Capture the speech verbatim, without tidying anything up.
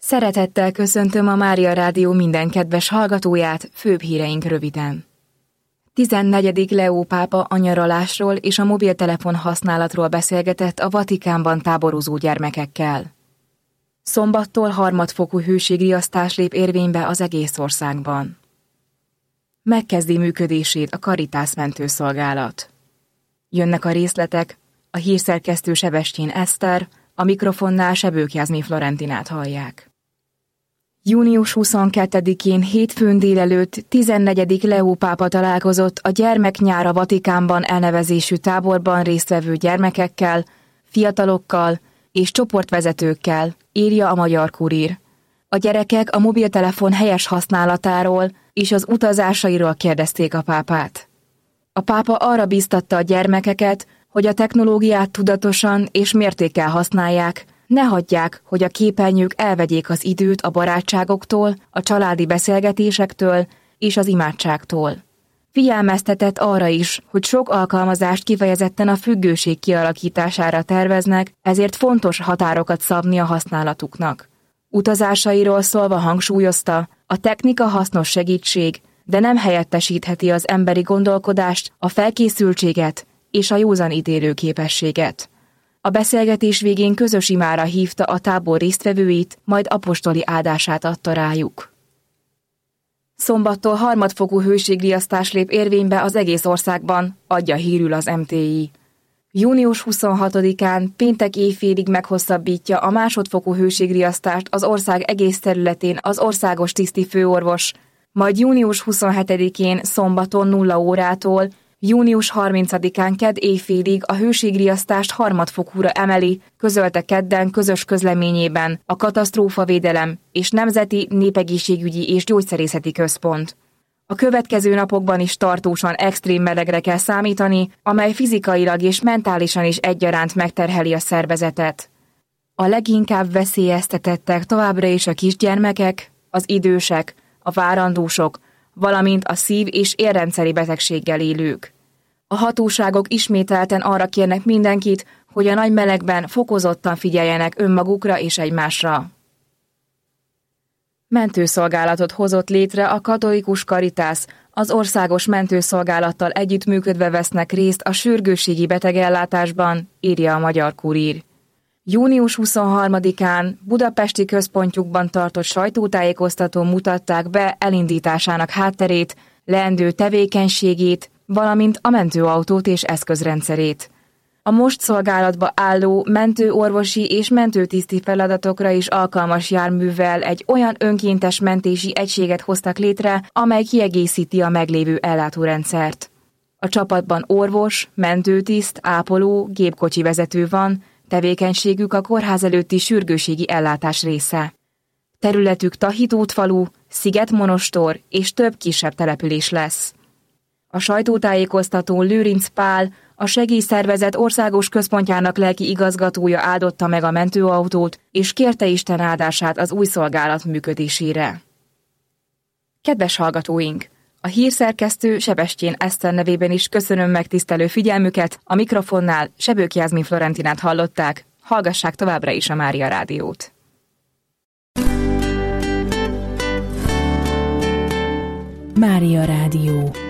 Szeretettel köszöntöm a Mária Rádió minden kedves hallgatóját, főbb híreink röviden. tizennegyedik Leó pápa a nyaralásról és a mobiltelefon használatról beszélgetett a Vatikánban táborozó gyermekekkel. Szombattól harmadfokú hőségriasztás lép érvénybe az egész országban. Megkezdi működését a Caritas mentőszolgálat. Jönnek a részletek, a hírszerkesztő Sebestyén Eszter, a mikrofonnál Sebők Jászmi Florentinát hallják. június huszonkettedikén hétfőn délelőtt tizennegyedik Leó pápa találkozott a Gyermeknyár a Vatikánban elnevezésű táborban résztvevő gyermekekkel, fiatalokkal és csoportvezetőkkel, írja a Magyar Kurír. A gyerekek a mobiltelefon helyes használatáról és az utazásairól kérdezték a pápát. A pápa arra bíztatta a gyermekeket, hogy a technológiát tudatosan és mértékkel használják, ne hagyják, hogy a képernyők elvegyék az időt a barátságoktól, a családi beszélgetésektől és az imádságtól. Figyelmeztetett arra is, hogy sok alkalmazást kifejezetten a függőség kialakítására terveznek, ezért fontos határokat szabni a használatuknak. Utazásairól szólva hangsúlyozta, a technika hasznos segítség, de nem helyettesítheti az emberi gondolkodást, a felkészültséget és a józan ítélő képességet. A beszélgetés végén közös imára hívta a tábor résztvevőit, majd apostoli áldását adta rájuk. Szombattól harmadfokú hőségriasztás lép érvénybe az egész országban, adja hírül az em té i. június huszonhatodikán péntek éjfélig meghosszabbítja a másodfokú hőségriasztást az ország egész területén az országos tisztifőorvos, majd június huszonhetedikén szombaton nulla órától június harmincadikán kedd éjfélig a hőségriasztást harmadfokúra emeli, közölte kedden közös közleményében a Katasztrófavédelem és Nemzeti Népegészségügyi és Gyógyszerészeti Központ. A következő napokban is tartósan extrém melegre kell számítani, amely fizikailag és mentálisan is egyaránt megterheli a szervezetet. A leginkább veszélyeztetettek továbbra is a kisgyermekek, az idősek, a várandósok, valamint a szív- és érrendszeri betegséggel élők. A hatóságok ismételten arra kérnek mindenkit, hogy a nagy melegben fokozottan figyeljenek önmagukra és egymásra. Mentőszolgálatot hozott létre a katolikus Caritas, az országos mentőszolgálattal együttműködve vesznek részt a sürgősségi betegellátásban, írja a Magyar Kurír. június huszonharmadikán budapesti központjukban tartott sajtótájékoztatón mutatták be elindításának hátterét, leendő tevékenységét, valamint a mentőautót és eszközrendszerét. A most szolgálatba álló mentőorvosi és mentőtiszti feladatokra is alkalmas járművel egy olyan önkéntes mentési egységet hoztak létre, amely kiegészíti a meglévő ellátórendszert. A csapatban orvos, mentőtiszt, ápoló, gépkocsi vezető van, tevékenységük a kórház előtti sürgőségi ellátás része. Területük Tahitót falu, Szigetmonostor és több kisebb település lesz. A sajtótájékoztatón Lőrinc Pál, a segélyszervezet országos központjának lelki igazgatója áldotta meg a mentőautót, és kérte Isten áldását az új szolgálat működésére. Kedves hallgatóink! A hírszerkesztő Sebestyén Eszter nevében is köszönöm megtisztelő figyelmüket, a mikrofonnál Sebők Jászmi Florentinát hallották, hallgassák továbbra is a Mária Rádiót. Mária Rádió.